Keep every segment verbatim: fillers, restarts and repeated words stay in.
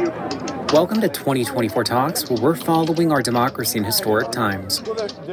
Welcome to twenty twenty-four Talks, where we're following our democracy in historic times.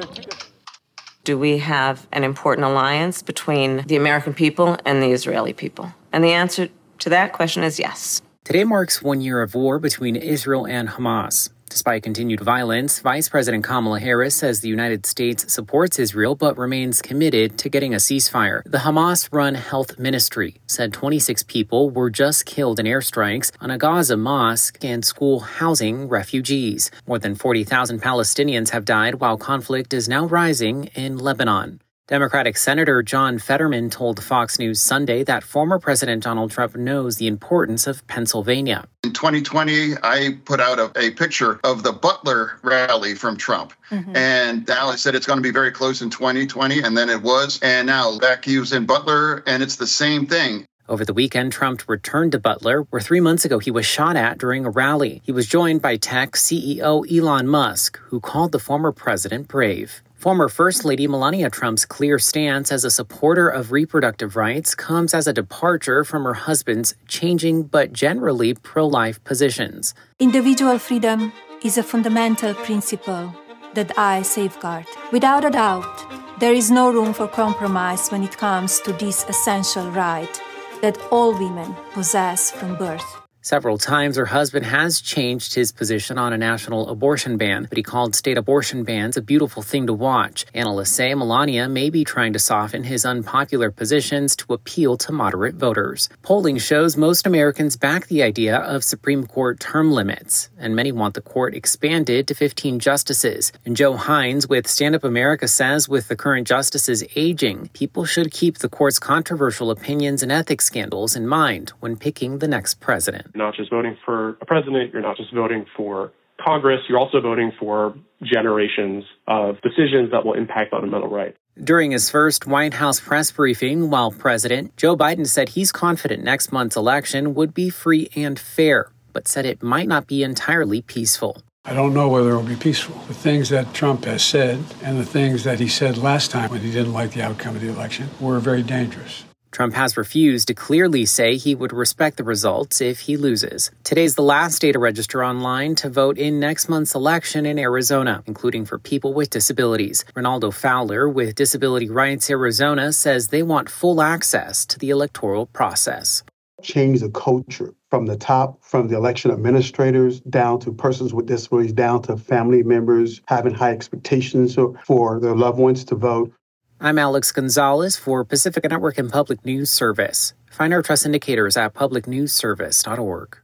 Do we have an important alliance between the American people and the Israeli people? And the answer to that question is yes. Today marks one year of war between Israel and Hamas. Despite continued violence, Vice President Kamala Harris says the United States supports Israel but remains committed to getting a ceasefire. The Hamas-run health ministry said twenty-six people were just killed in airstrikes on a Gaza mosque and school housing refugees. More than forty thousand Palestinians have died while conflict is now rising in Lebanon. Democratic Senator John Fetterman told Fox News Sunday that former President Donald Trump knows the importance of Pennsylvania. In twenty twenty, I put out a, a picture of the Butler rally from Trump. Mm-hmm. And Dallas said it's going to be very close in twenty twenty, and then it was. And now back he was in Butler, and it's the same thing. Over the weekend, Trump returned to Butler, where three months ago he was shot at during a rally. He was joined by tech C E O Elon Musk, who called the former president brave. Former First Lady Melania Trump's clear stance as a supporter of reproductive rights comes as a departure from her husband's changing but generally pro-life positions. Individual freedom is a fundamental principle that I safeguard. Without a doubt, there is no room for compromise when it comes to this essential right that all women possess from birth. Several times her husband has changed his position on a national abortion ban, but he called state abortion bans a beautiful thing to watch. Analysts say Melania may be trying to soften his unpopular positions to appeal to moderate voters. Polling shows most Americans back the idea of Supreme Court term limits, and many want the court expanded to fifteen justices. And Joe Hines with Stand Up America says with the current justices aging, people should keep the court's controversial opinions and ethics scandals in mind when picking the next president. You're not just voting for a president, you're not just voting for Congress, you're also voting for generations of decisions that will impact fundamental rights. During his first White House press briefing while president, Joe Biden said he's confident next month's election would be free and fair, but said it might not be entirely peaceful. I don't know whether it will be peaceful. The things that Trump has said and the things that he said last time when he didn't like the outcome of the election were very dangerous. Trump has refused to clearly say he would respect the results if he loses. Today's the last day to register online to vote in next month's election in Arizona, including for people with disabilities. Ronaldo Fowler with Disability Rights Arizona says they want full access to the electoral process. Change the culture from the top, from the election administrators down to persons with disabilities, down to family members having high expectations for their loved ones to vote. I'm Alex Gonzalez for Pacifica Network and Public News Service. Find our trust indicators at public news service dot org.